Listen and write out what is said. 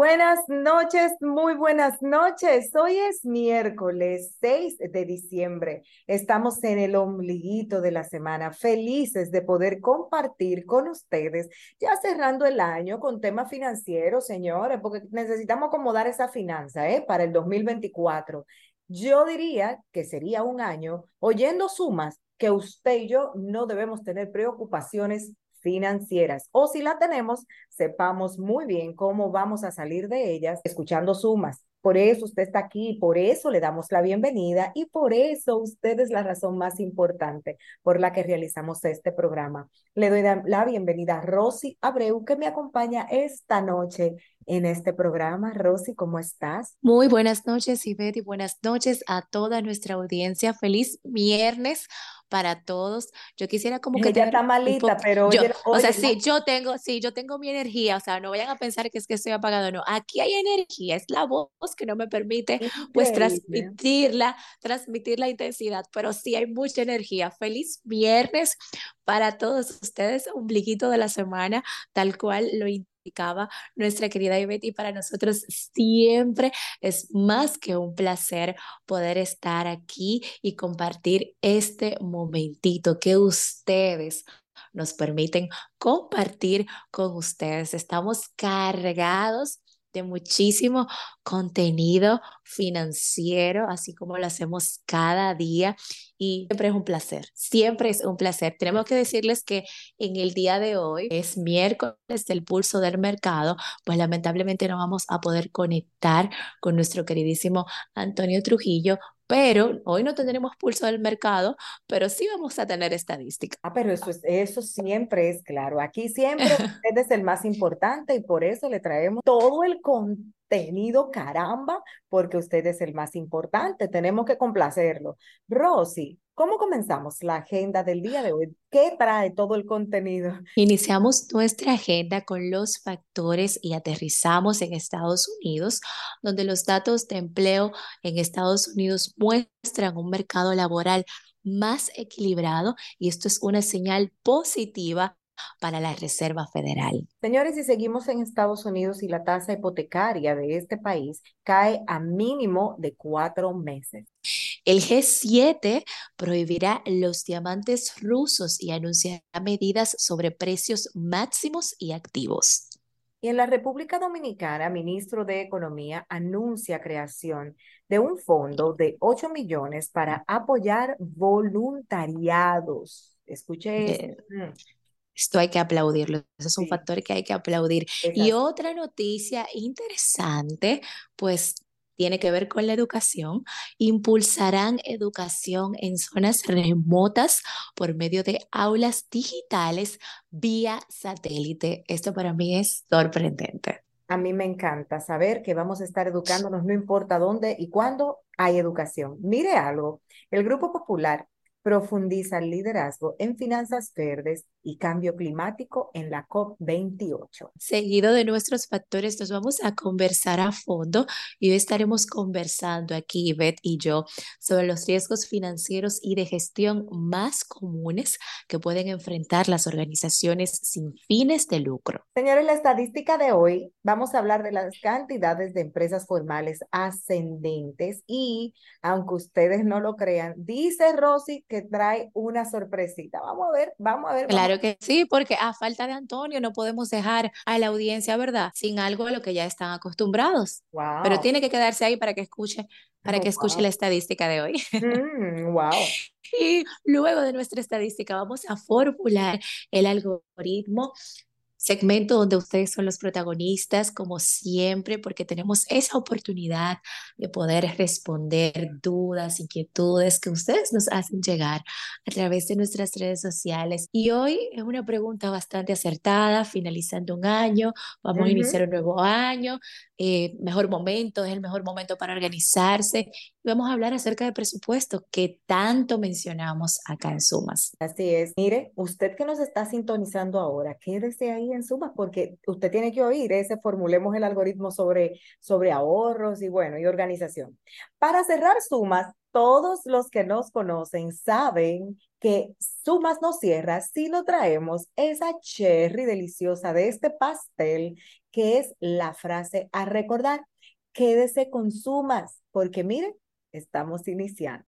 Buenas noches, muy buenas noches. Hoy es miércoles 6 de diciembre. Estamos en el ombliguito de la semana, felices de poder compartir con ustedes, ya cerrando el año con temas financieros, señores, porque necesitamos acomodar esa finanza, para el 2024. Yo diría que sería un año, oyendo sumas, que usted y yo no debemos tener preocupaciones financieras, o si la tenemos, sepamos muy bien cómo vamos a salir de ellas escuchando sumas. Por eso usted está aquí, por eso le damos la bienvenida y por eso usted es la razón más importante por la que realizamos este programa. Le doy la bienvenida a Rosy Abreu, que me acompaña esta noche en este programa. Rosy, ¿cómo estás? Muy buenas noches, Ivette, y buenas noches a toda nuestra audiencia. Feliz viernes para todos. Yo quisiera como que Ella está tener un malita, poco, pero oye, o sea, óyela. sí, yo tengo mi energía, o sea, no vayan a pensar que es que estoy apagado, no. Aquí hay energía, es la voz que no me permite pues Increíble. transmitir la intensidad, pero sí hay mucha energía. Feliz viernes para todos ustedes, ombliguito de la semana, tal cual lo indicaba nuestra querida Ivette, y para nosotros siempre es más que un placer poder estar aquí y compartir este momentito que ustedes nos permiten compartir con ustedes. Estamos cargados de muchísimo contenido financiero, así como lo hacemos cada día. Y siempre es un placer, siempre es un placer. Tenemos que decirles que en el día de hoy es miércoles del pulso del mercado, pues lamentablemente no vamos a poder conectar con nuestro queridísimo Antonio Trujillo, pero hoy no tendremos pulso del mercado, pero sí vamos a tener estadística. Pero eso siempre es claro. Aquí siempre usted es el más importante y por eso le traemos todo el contenido, caramba, porque usted es el más importante. Tenemos que complacerlo. Rosy, ¿cómo comenzamos la agenda del día de hoy? ¿Qué trae todo el contenido? Iniciamos nuestra agenda con los factores y aterrizamos en Estados Unidos, donde los datos de empleo en Estados Unidos muestran un mercado laboral más equilibrado, y esto es una señal positiva para la Reserva Federal. Señores, si seguimos en Estados Unidos y la tasa hipotecaria de este país cae a mínimo de 4 meses. El G7 prohibirá los diamantes rusos y anunciará medidas sobre precios máximos y activos. Y en la República Dominicana, ministro de Economía anuncia creación de un fondo de 8 millones para apoyar voluntariados. Escuche esto. Eh, Esto hay que aplaudirlo, eso es un Sí, factor que hay que aplaudir. es Y así. otra noticia interesante, pues tiene que ver con la educación. Impulsarán educación en zonas remotas por medio de aulas digitales vía satélite. Esto para mí es sorprendente. A mí me encanta saber que vamos a estar educándonos, no importa dónde y cuándo hay educación. Mire algo, el Grupo Popular profundiza el liderazgo en finanzas verdes y cambio climático en la COP28. Seguido de nuestros factores, nos vamos a conversar a fondo, y hoy estaremos conversando aquí, Beth y yo, sobre los riesgos financieros y de gestión más comunes que pueden enfrentar las organizaciones sin fines de lucro. Señores, la estadística de hoy, vamos a hablar de las cantidades de empresas formales ascendentes y, aunque ustedes no lo crean, dice Rosy que trae una sorpresita. Vamos a ver, vamos a ver, vamos. Claro que sí, porque a falta de Antonio no podemos dejar a la audiencia, ¿verdad?, sin algo a lo que ya están acostumbrados. Pero Wow, tiene que quedarse ahí para que escuche la wow, estadística de hoy. wow. Y luego de nuestra estadística vamos a formular el algoritmo, segmento donde ustedes son los protagonistas, como siempre, porque tenemos esa oportunidad de poder responder dudas, inquietudes que ustedes nos hacen llegar a través de nuestras redes sociales. Y hoy es una pregunta bastante acertada, finalizando un año, vamos a iniciar un nuevo año, mejor momento, es el mejor momento para organizarse. Y vamos a hablar acerca de presupuesto que tanto mencionamos acá en Sumas. Así es. Mire, usted que nos está sintonizando ahora, quédese ahí en Suma porque usted tiene que oír ese, formulemos el algoritmo sobre ahorros y bueno, y organización. Para cerrar Sumas, todos los que nos conocen saben que Sumas no cierra si no traemos esa cherry deliciosa de este pastel que es la frase a recordar. Quédese con Sumas, porque mire, estamos iniciando.